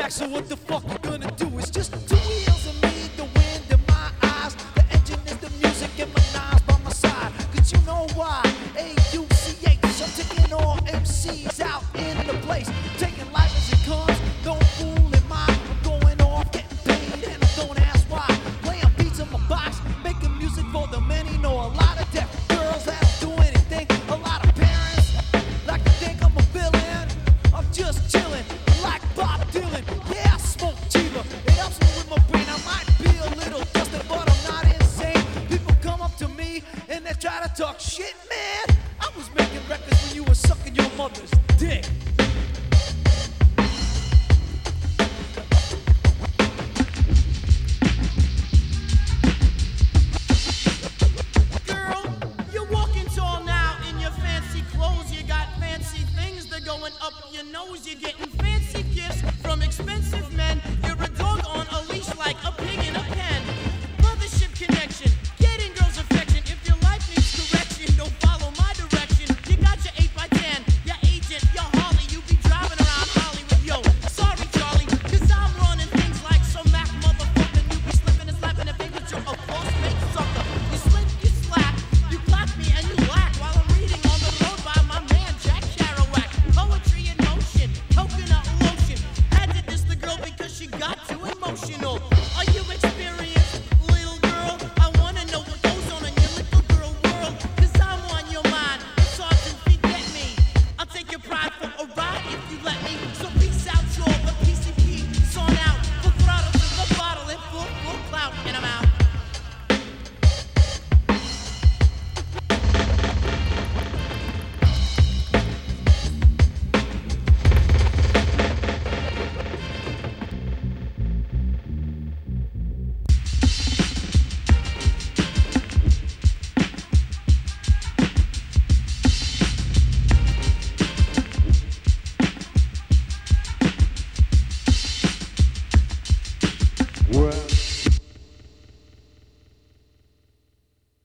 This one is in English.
back, so what the fuck you gonna do? It's just 2 wheels and me, the wind in my eyes. The engine is the music and my knives by my side. Cause you know why? AUCH, I'm taking all MCs out in the place. Taking life as it comes, don't fool in mind. I'm going off, getting paid, and I don't ask why. Playing beats in my box, making music for the many. Know a lot of deaf girls that'll do anything. A lot of parents like to think I'm a villain. I'm just chilling, like Bob Dylan. Yeah, I smoke Chiba. It helps me with my brain. I might be a little dusted, but I'm not insane. People come up to me and they try to talk shit, man. I was making records when you were sucking your mother's dick. Girl, you're walking tall now in your fancy clothes. You got fancy things that are going up your nose. You're getting fancy gifts from expensive men. You're